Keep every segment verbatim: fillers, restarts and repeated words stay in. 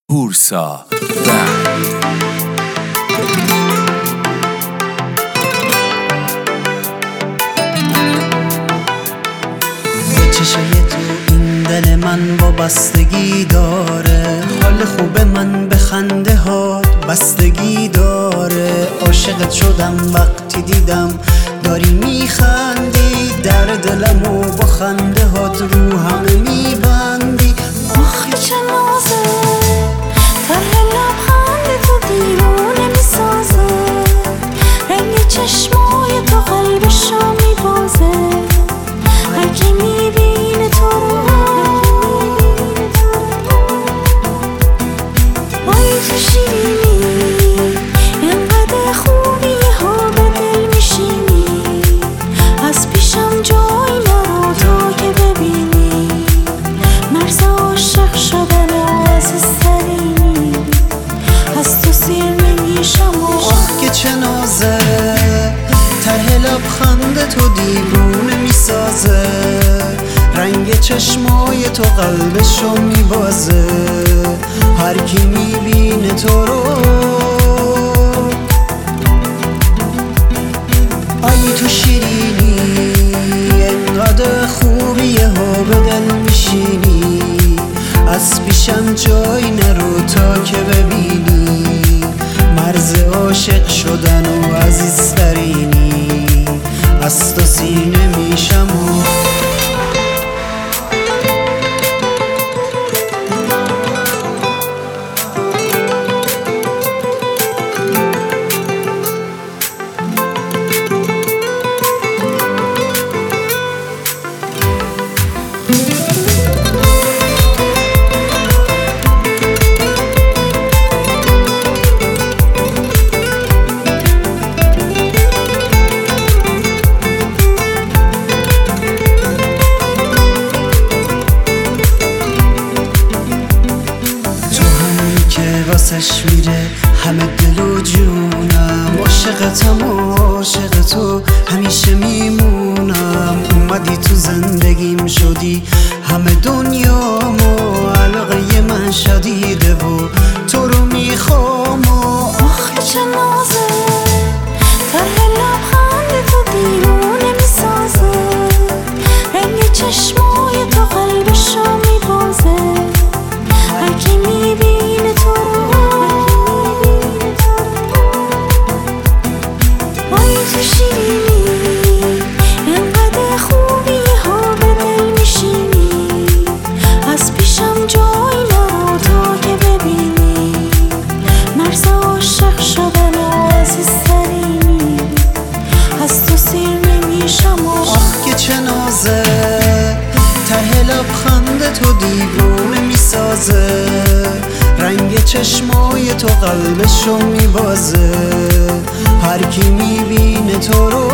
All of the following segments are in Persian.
هورسا بند چشای تو این دل من وابستگی داره، حال خوب من به خنده هات بستگی داره. عاشقت شدم وقتی دیدم داری میخندی، در دلمو با خنده هات رو همه میبندی. آخی چه نازه ته لبخند تو دیوونه میسازه، رنگ چشمای تو قلبشو میبازه. هر کی میبینه تو وای تو شیرینی، انقدر خوبی ها به دل میشینی. از پیشم جای نرو تا که ببینی مرز عاشق شدن و عزیزترینی. از تو سیر نمیشم و آه که چه نازه ته لبخند تو دیوونه میسازه، رنگ چشمای تو قلبشو میبازه. هر کی میبینه تو رو آی تو شیرینی، انقدر خوبی ها به دل میشینی. از پیشم جای نرو تا که ببینی مرز عاشق شدن و عزیزترینی. از تو سینه میشم و واسش میره همه دل و جونم. عاشقتم و عاشق تو همیشه میمونم. اومدی تو زندگیم شدی همه دنیامو، علاقه من شدیده و تو رو میخوام. آخه چه نازه ته لبخند تو دیوونه میسازه، رنگ چشمای تو قلبشو میبازه. هر کی میبینه تو وای تو شیرینی، انقدر خوبی ها به دل میشینی. از پیشم جای نرو تا که ببینی مرز عاشق شدن و عزیزترینی. از تو سیر نمیشم و آه که چه نازه ته لبخند تو دیوونه میسازه، رنگ چشمای تو قلبشو میبازه. هر کی میبینه تو رو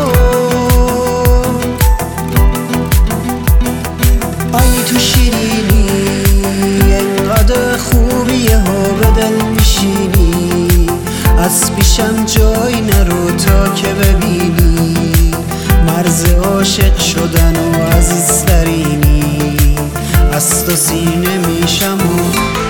آی تو شیرینی، انقدر خوبی ها به دل میشینی. از پیشم جای نرو تا که ببینی مرز عاشق شدن و عزیزترینی. از تو سینه میشم و